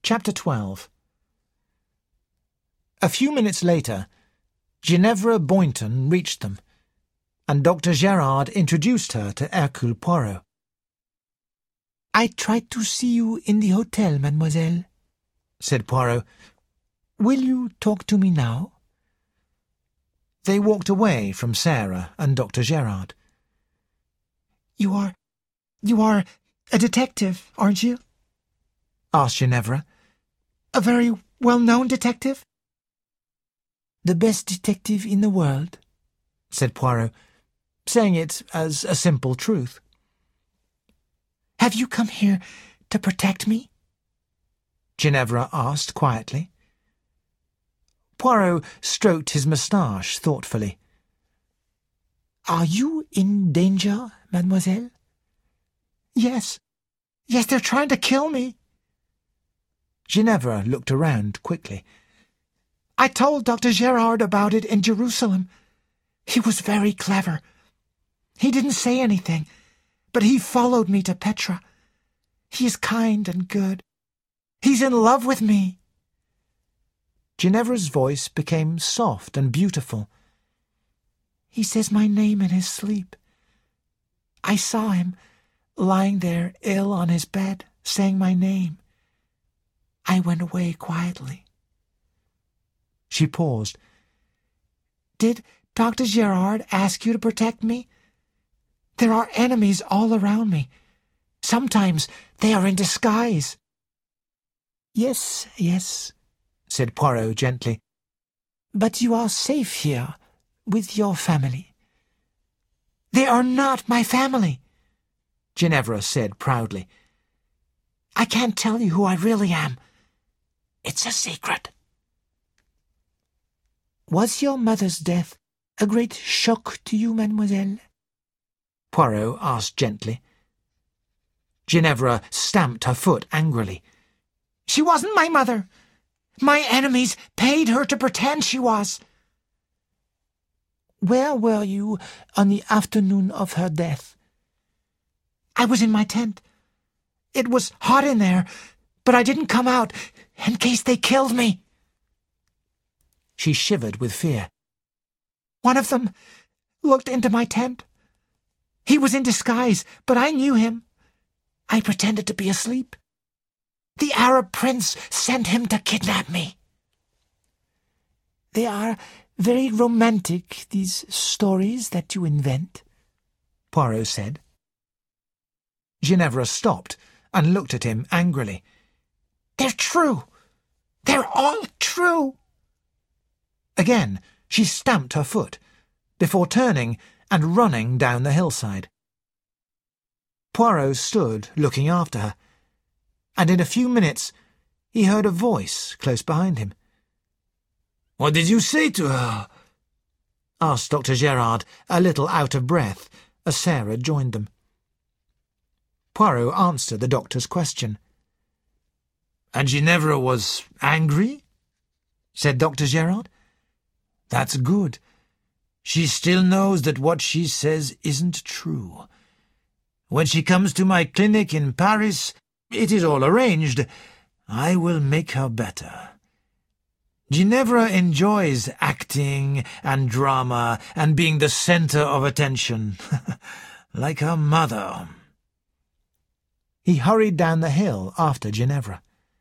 Chapter 12. A few minutes later, Ginevra Boynton reached them, and Dr. Gerard introduced her to Hercule Poirot. "I tried to see you in the hotel, mademoiselle," said Poirot. "Will you talk to me now?" They walked away from Sarah and Dr. Gerard. You are a detective, aren't you?" asked Ginevra. "A very well-known detective?" "The best detective in the world," said Poirot, saying it as a simple truth. "Have you come here to protect me?" Ginevra asked quietly. Poirot stroked his moustache thoughtfully. "Are you in danger, mademoiselle?" Yes, they're trying to kill me." Ginevra looked around quickly. "I told Dr. Gerard about it in Jerusalem. He was very clever. He didn't say anything, but he followed me to Petra. He is kind and good. He's in love with me." Ginevra's voice became soft and beautiful. "He says my name in his sleep. I saw him lying there ill on his bed, saying my name. I went away quietly." She paused. "Did Dr. Gerard ask you to protect me? There are enemies all around me. Sometimes they are in disguise." Yes, said Poirot gently. "But you are safe here, with your family." "They are not my family," Ginevra said proudly. "I can't tell you who I really am. It's a secret." "Was your mother's death a great shock to you, mademoiselle?" Poirot asked gently. Ginevra stamped her foot angrily. "She wasn't my mother. My enemies paid her to pretend she was." "Where were you on the afternoon of her death?" "I was in my tent. It was hot in there, but I didn't come out in case they killed me." She shivered with fear. "One of them looked into my tent. He was in disguise, but I knew him. I pretended to be asleep. The Arab prince sent him to kidnap me." "They are very romantic, these stories that you invent," Poirot said. Ginevra stopped and looked at him angrily. "They're true. They're all true." Again she stamped her foot, before turning and running down the hillside. Poirot stood looking after her, and in a few minutes he heard a voice close behind him. "What did you say to her?" asked Dr. Gerard, a little out of breath, as Sarah joined them. Poirot answered the doctor's question. "And Ginevra was angry?" said Dr. Gerard. "That's good. She still knows that what she says isn't true. When she comes to my clinic in Paris, it is all arranged. I will make her better. Ginevra enjoys acting and drama and being the centre of attention, like her mother." He hurried down the hill after Ginevra.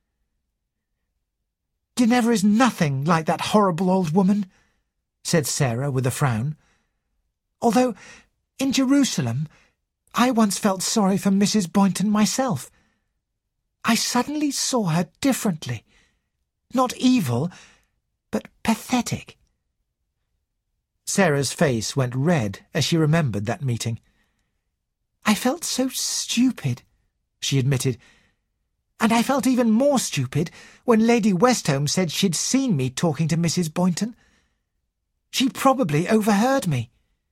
"Ginevra is nothing like that horrible old woman," said Sarah with a frown. "Although, in Jerusalem, I once felt sorry for Mrs. Boynton myself. I suddenly saw her differently. Not evil, but pathetic." Sarah's face went red as she remembered that meeting. "I felt so stupid," she admitted. "And I felt even more stupid when Lady Westholme said she'd seen me talking to Mrs. Boynton. She probably overheard me."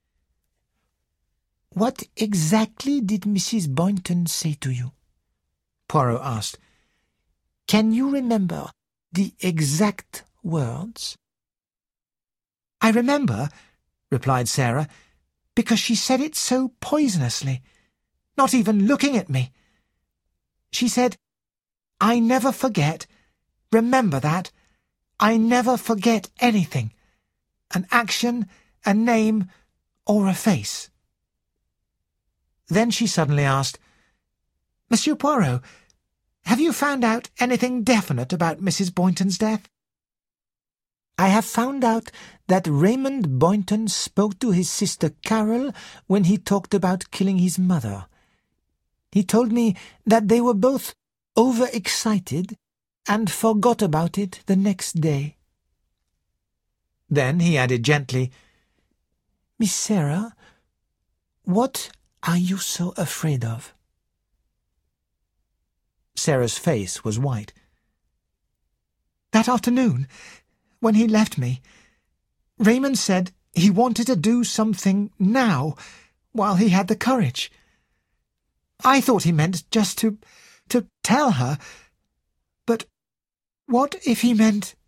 "What exactly did Mrs. Boynton say to you?" Poirot asked. "Can you remember the exact words?" "I remember," replied Sarah, "because she said it so poisonously, not even looking at me. She said, 'I never forget Remember that. I never forget anything. An action, a name, or a face." Then she suddenly asked, "Monsieur Poirot, have you found out anything definite about Mrs. Boynton's death?" "I have found out that Raymond Boynton spoke to his sister Carol when he talked about killing his mother. He told me that they were both overexcited and forgot about it the next day." Then he added gently, "Miss Sarah, what are you so afraid of?" Sarah's face was white. "That afternoon, when he left me, Raymond said he wanted to do something now, while he had the courage. I thought he meant just to tell her, but what if he meant